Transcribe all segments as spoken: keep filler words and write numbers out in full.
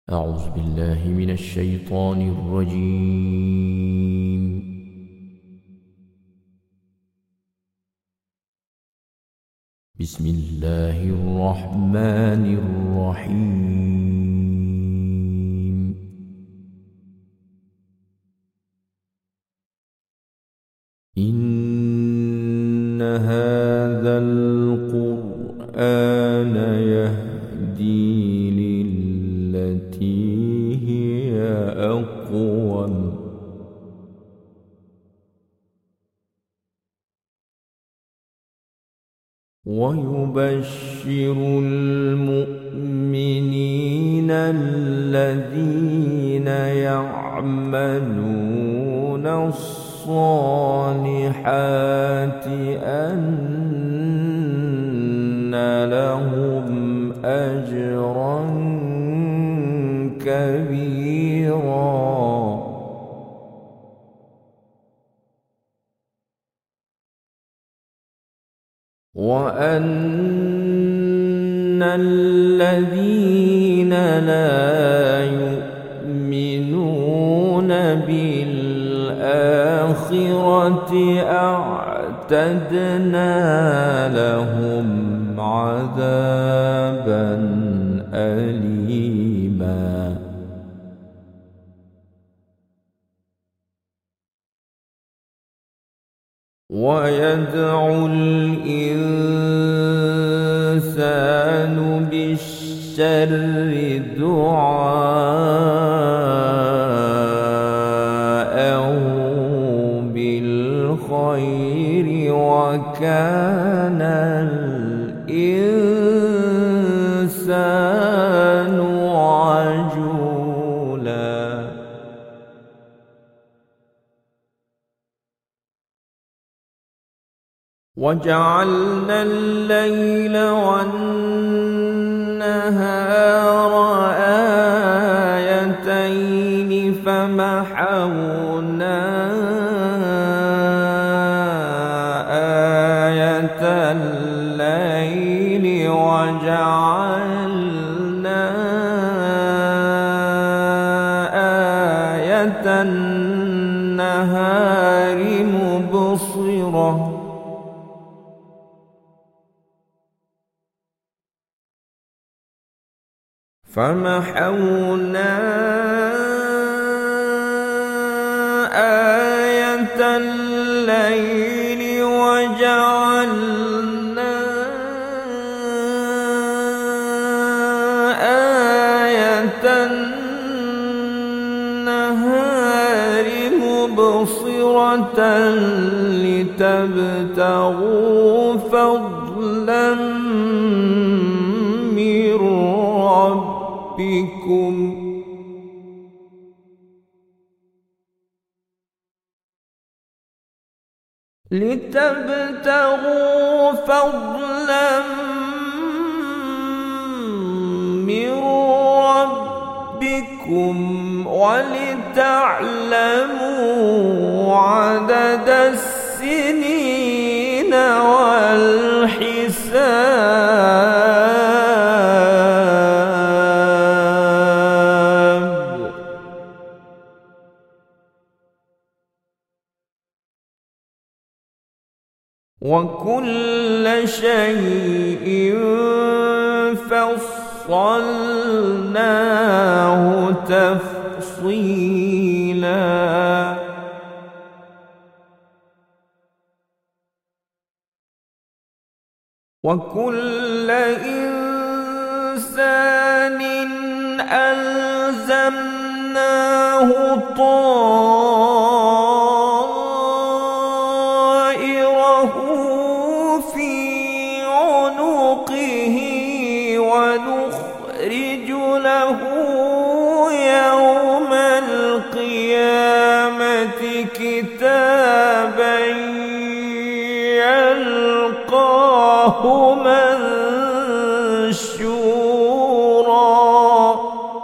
أعوذ بالله من الشيطان الرجيم. بسم الله الرحمن الرحيم. إن هذا القرآن يهدي للتي هي أقوم ويبشر المؤمنين الذين يعملون الصالحات أن لهم أجرا كبيرا وأن الذين لا يؤمنون بالآخرة أعتدنا لهم عذابا أليما ويدعو الإنسان بالشر دعاءه بالخير وكان الإنسان عجولا وجعلنا الليل والنهار آيتين فمحونا آية الليل وجعلنا آية النهار مبصرة فمحونا آية الليل وجعلنا آية النهار مبصرة لتبتغوا فضلا من ربكم لتبتغوا فضلا من ربكم ولتعلموا عدد السنين والحساب وكل شيء فصلناه تفصيلا وكل إنسان ألزمناه طائره في عنقه ونخرج له يوم القيامة كتابا يلقاه منشورا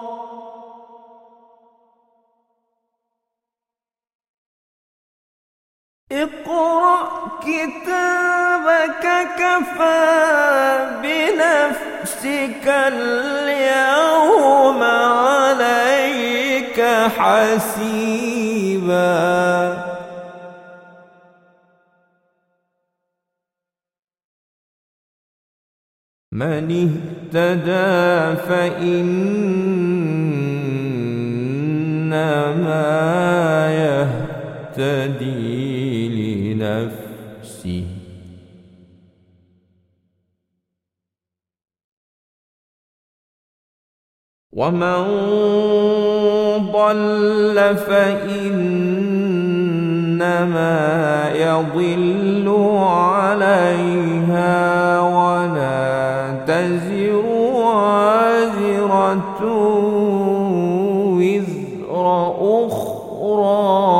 اقرأ كتابك كفى بنفسك اليوم عليك حسيبا من اهتدى فإنما يهتدي لنفسه ومن ضل فإنما يضل عليها ولا تزر وازرة وزر أخرى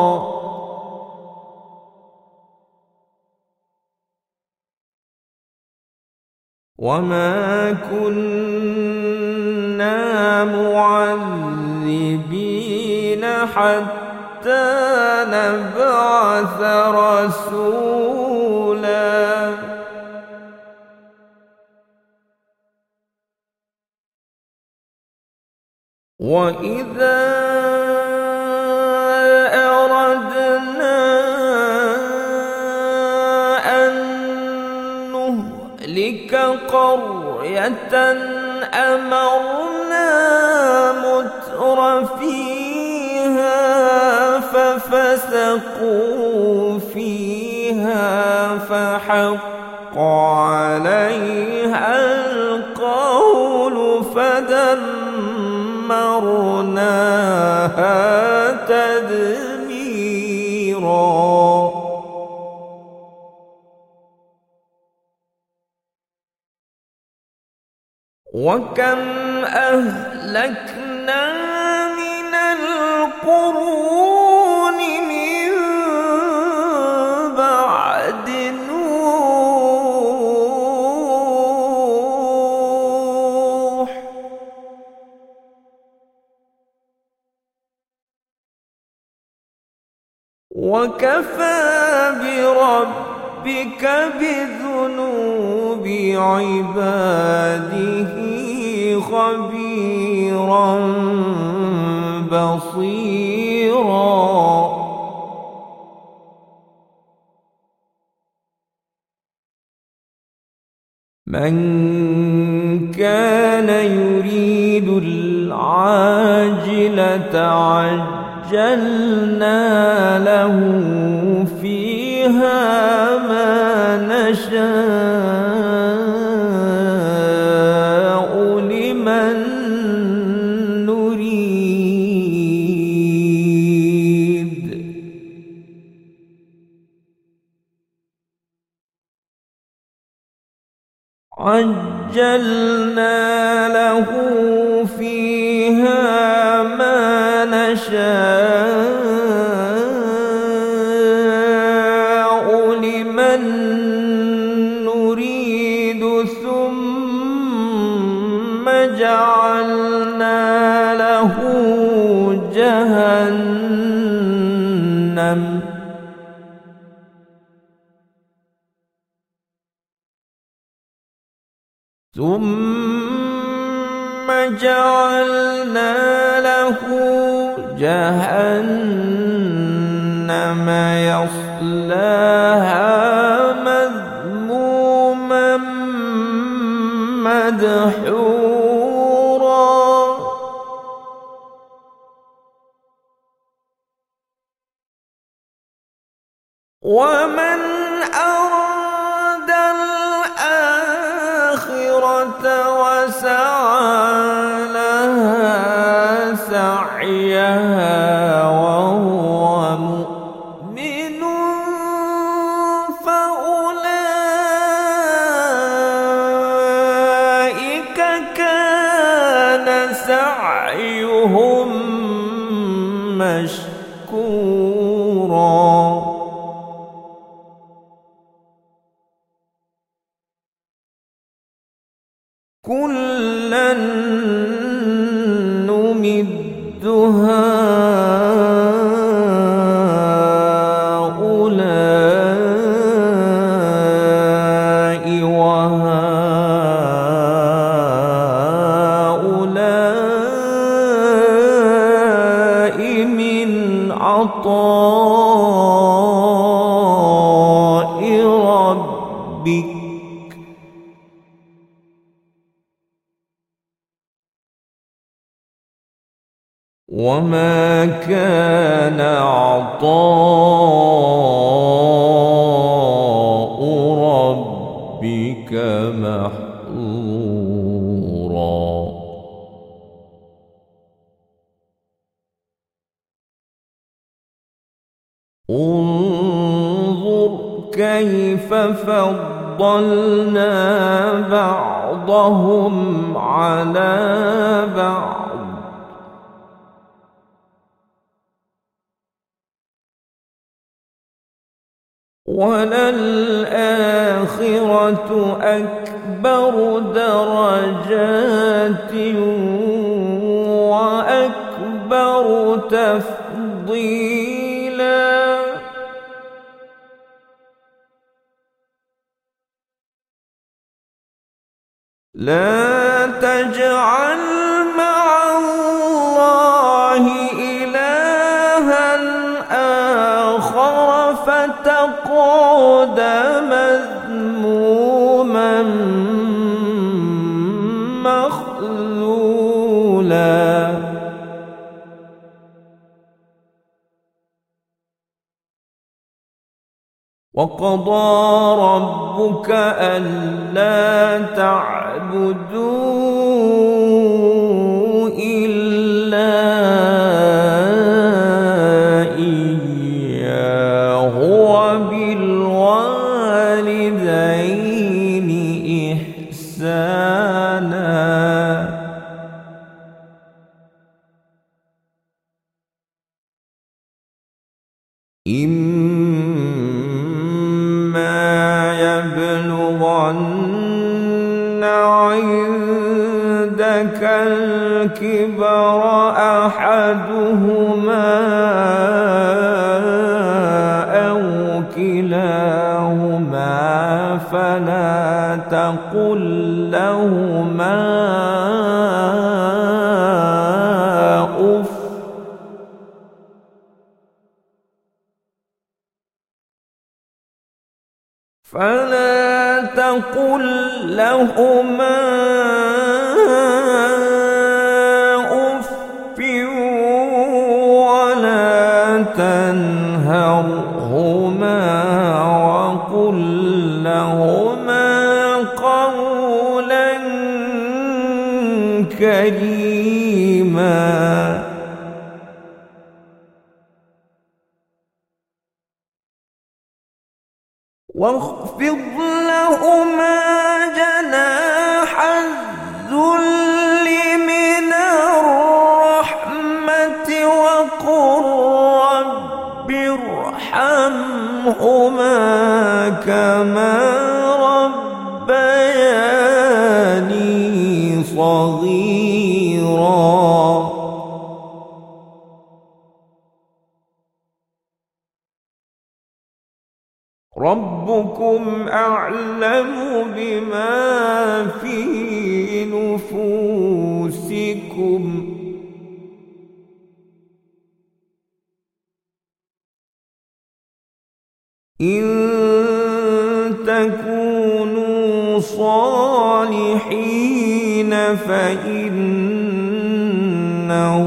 وما كنا معذبين حتى نبعث رسولا وإذا أردنا أن نهلك قرية أمرنا متر فيها ففسقوا فيها فحق عليها القول فدمرناها تدميرا وكم أهلكنا من القرون من بعد نوح وكفى بربك بذنوب عباده خبيرا بصيرا من كان يريد العاجلة عجلنا له فيها ما نشاء لمن نريد عجلنا له فيها ما نشاء لمن نريد ثم جعلنا له جهنم ثم جعلنا له جهنم يصلاها مذموما مدحورا ومن أراد الآخرة وسعى لها سعيها وهو مؤمن فأولئك كان سعيهم مشكورا كلا نمد هؤلاء وهؤلاء عطاء ربك وما كان عطاء ربك محظورا انظر كيف فضلنا بعضهم على بعض وللآخرة أكبر درجات وأكبر تفضيلا لا تجعل مع الله إلها آخر فتقعد مذموما مخذولا وقضى ربك ألا تعبدوا إلا إياه وبالوالدين إحسانا يبلغن عندك الكبر أحدهما أو كلاهما فلا تقل لهما أف فلا تقل لهما أف ولا تنهرهما وقل لهما قولا كريما واخفض لهما جناح الذل من الرحمة وقل رب ارحمهما كما ربياني صغيرا ربكم أعلم بما في نفوسكم إن تكونوا صالحين فإنه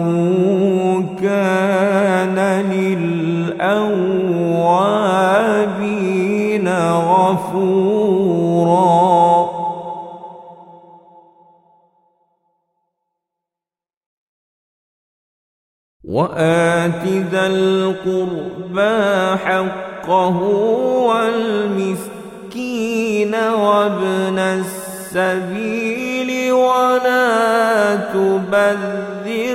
كان للأوابين غفورا وآت ذا القربى حقه والمسكين وابن السبيل ولا تبذر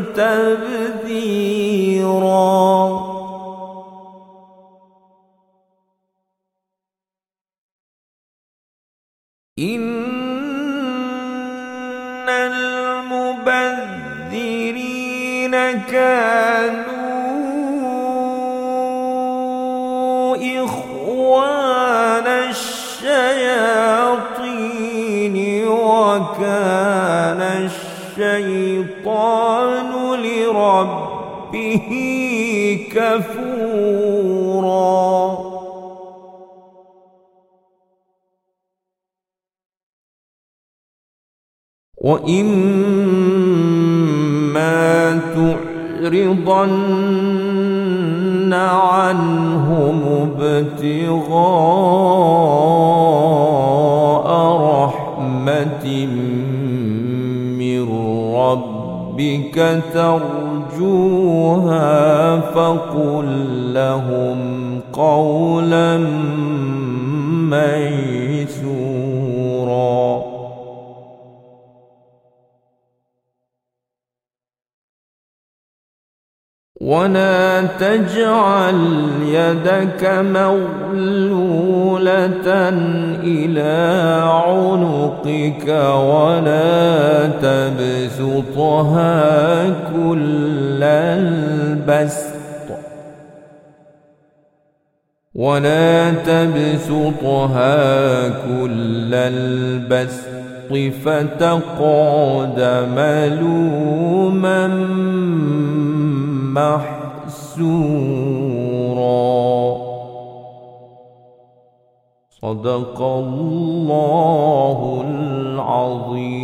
تبذيرا إن المبذرين كانوا إخوان الشياطين وكان الشيطان لربه كفورا وإما تعرضن عنهم ابتغاء رحمة من ربك ترجوها فقل لهم قولا ميسورا ولا تجعل يدك مغلولة إلى عنقك ولا تبسطها كل البسط ولا تبسطها كل البسط فتقعد ملوما محسورا صدق الله العظيم.